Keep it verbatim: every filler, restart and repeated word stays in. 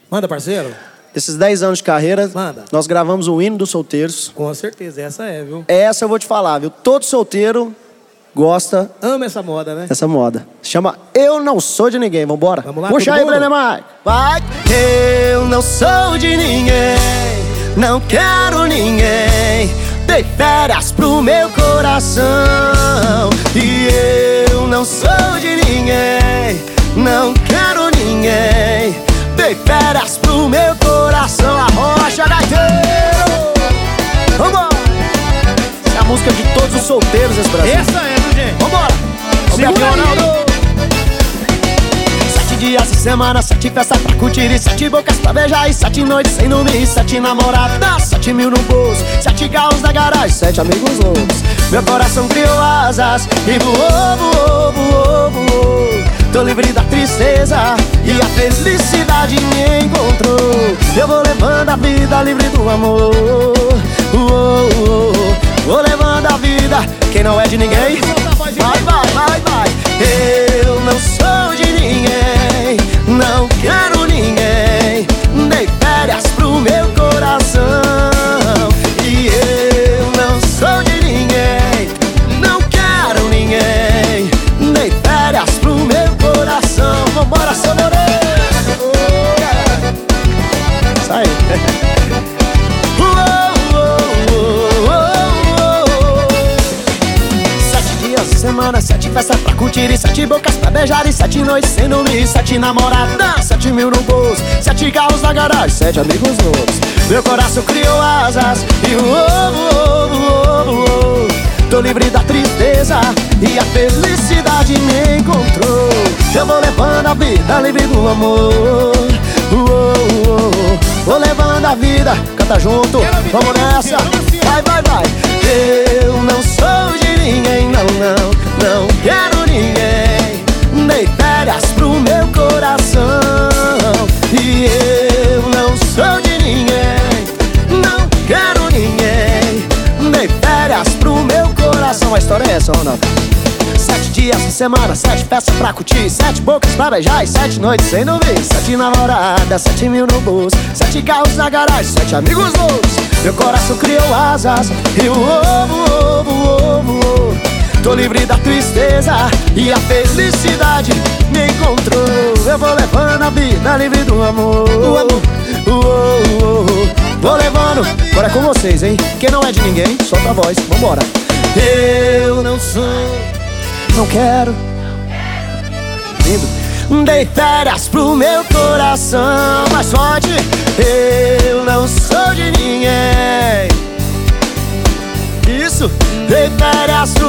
Manda, parceiro. Esses dez anos de carreira, Manda. Nós gravamos o hino dos solteiros. Com certeza, essa é, viu? Essa eu vou te falar, viu? Todo solteiro gosta... Ama essa moda, né? Essa moda. Chama Eu Não Sou de Ninguém. Vambora? Vamos lá, puxa aí, Brenemar. Vai! Eu não sou de ninguém, não quero ninguém. Dei férias pro meu coração. E eu não sou de ninguém, não quero ninguém. Dei férias pro meu coração. A rocha gaiteiro. Vambora! Essa é a música de todos os solteiros desse Brasil. Essa é, viu, gente? Vambora! Segura aí. Sete dias de semana, sete festas pra curtir e sete bocas pra beijar e sete noites sem dormir, sete namoradas, sete mil no bolso, sete carros na garagem, sete amigos loucos. Meu coração criou asas e voou, voou, voou, voou. Tô livre da tristeza e a felicidade me encontrou. Eu vou levando a vida livre do amor. Uou, uou. Vou levando a vida, quem não é de ninguém. Vai, vai, vai, vai. Eu não sou de ninguém, não quero ninguém. Dei férias pro meu coração. E eu não sou de ninguém, não quero ninguém. Dei férias pro meu coração. Vambora, seu Moreno. Sai. Semana, sete festas pra curtir e sete bocas pra beijar e sete noites sem dormir, sete namoradas, sete mil no bolso, sete carros na garagem, sete amigos novos. Meu coração criou asas e o ovo, ovo, ovo, ovo. Tô livre da tristeza e a felicidade me encontrou. Eu vou levando a vida livre do amor. Uou, uou. Vou levando a vida, canta junto, vamos nessa. Vai, vai, vai. Eu não sou de ninguém, não, não, não quero ninguém. Dei férias pro meu coração. E eu não sou de ninguém, não quero ninguém. Dei férias pro meu coração. A história é essa ou não? Sete dias de semana, sete peças pra curtir, sete bocas pra beijar e sete noites sem dormir, sete namoradas, sete mil no bolso, sete carros na garagem, sete amigos loucos. Meu coração criou asas e o ovo, ovo, ovo, ovo. Tô livre da tristeza e a felicidade me encontrou. Eu vou levando a vida livre do amor. O amor, o, o, o. Vou levando, agora é com vocês, hein? Quem não é de ninguém, solta a voz, vambora. Eu não sou, não quero. Lindo. Dei férias pro meu coração. Mais forte. Eu não sou de ninguém. Isso. Dei férias pro